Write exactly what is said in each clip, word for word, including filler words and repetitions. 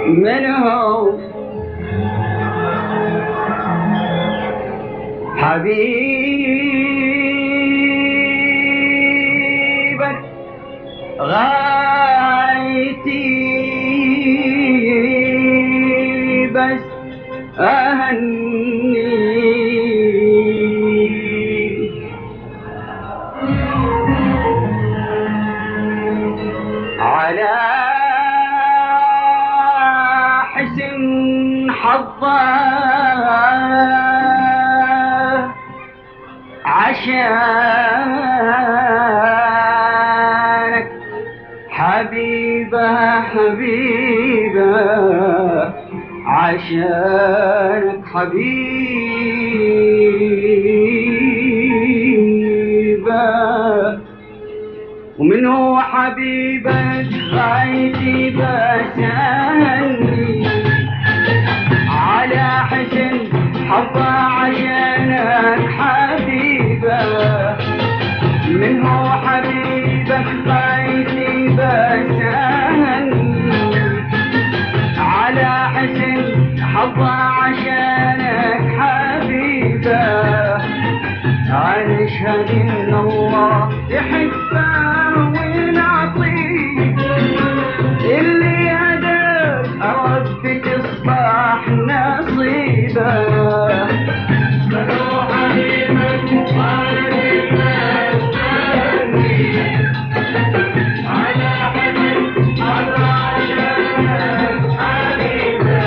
من هو حبيبك غايتي بس أهني على حسن حظه عشانك حبيبه حبيبه عشانك حبيبه ومن هو حبيبك غايتي بساني على حسن حظه عشانك حبيبه من هو حبيبك غايتي بساني على حسن حظه عشانك حبيبه نشهد ان الله يحبه ونعطيه اللي هداك ربي تصبح نصيبه فلو حبيبك غايتي بساني على حسن حظه عشانك حبيبه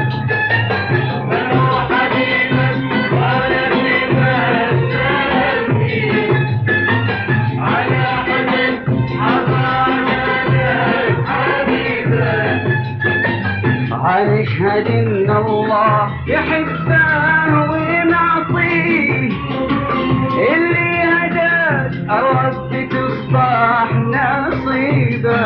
فلو حبيبك غايتي بساني على حسن حظه عشانك حبيبه هنشهد ان الله يحبه ونعطيه اللي هداك ربي تصبح نصيبه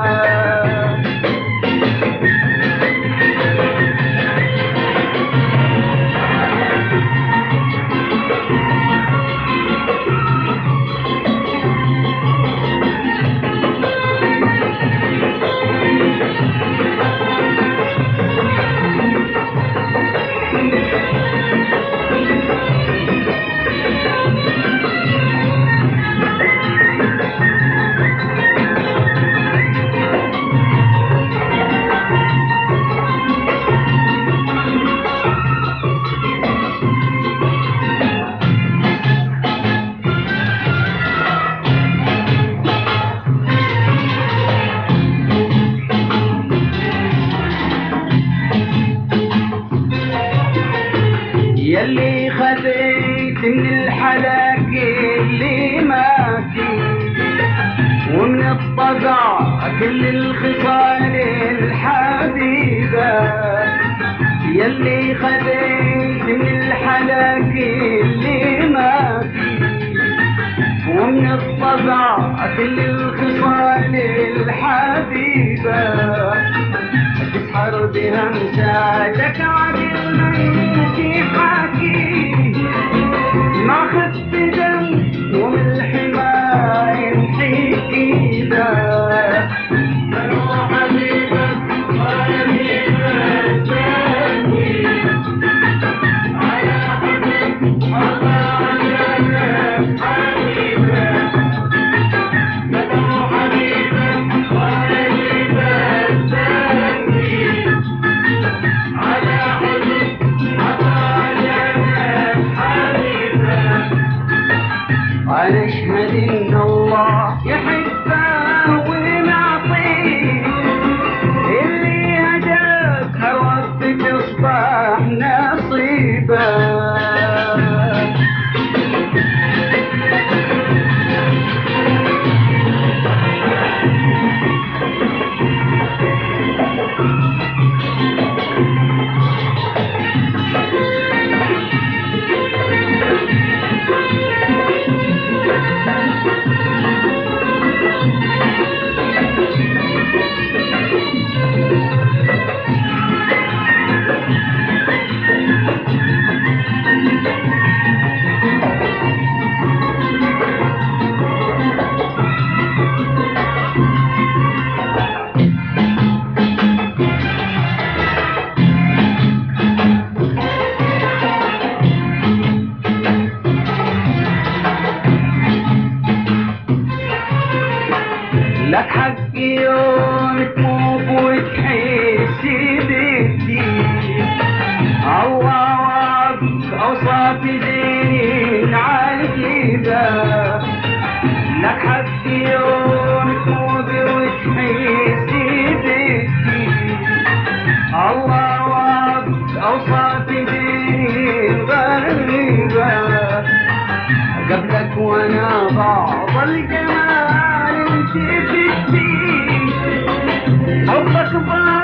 يلي خذيت من الحلاك اللي ما فيه ومن الطبع كل الخصال الحبيبة يلي خذيت من الحلاك اللي ما فيه ومن الطبع كل الخصال الحبيبة تسحر بهمساتك عدل منك حكي ما خدت دم ومن الحماية يمحيك إيده فلو حبيبك غايتي بساني على حسن حظه عشانك حبيبه فلو حبيبك غايتي بساني على حسن أخبار